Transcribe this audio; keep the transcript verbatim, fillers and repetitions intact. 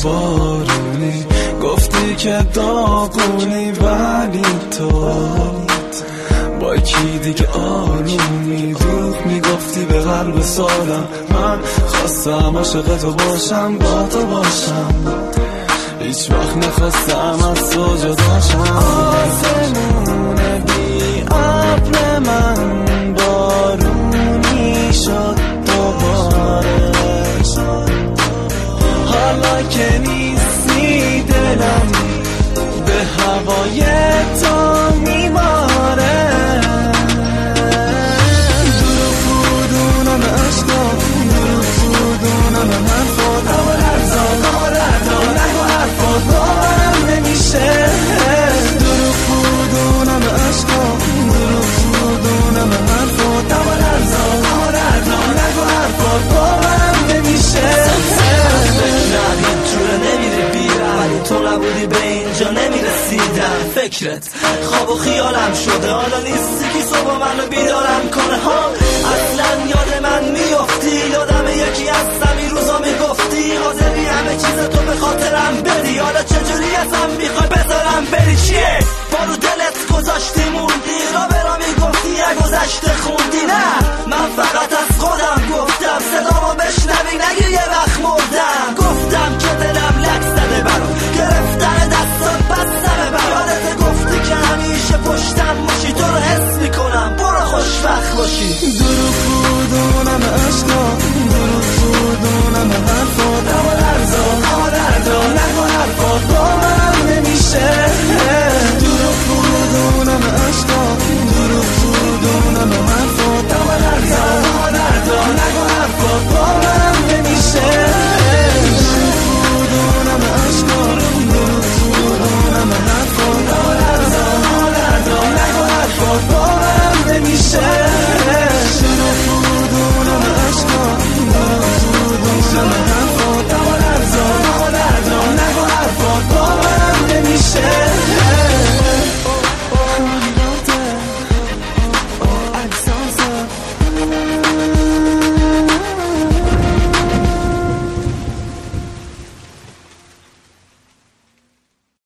بارونی، گفتی که داغونی ولی تو با کی دیگه آرومی. دروغ میگفتی به قلب سالم، من خواستم عاشق تو باشم، با تو باشم، هیچ وقت نخواستم از تو جدا شم. آسمون بی ابر من بارونی شد دوباره، حالا که نیستی دلم به هوای تو میباره. دروغ بودونم عشقا، دروغ بودونم حرفات، اما لرزان اما لردان نگو حرفات باورم نمیشه. دروغ بودونم عشقا، دروغ بودونم حرفات، اما لرزان اما لردان نگو حرفات باورم نمیشه. تو نبودی به اینجا نمیرسیدم، فکرت خواب و خیالم شده، حالا نیستی که صبح منو بیدارم کنه ها. اصلا یاد من میافتی، یادم یکی هستم این روزا میگفتی، حاضری همه چیز تو به خاطرم بدی، حالا چجوری ازم میخوای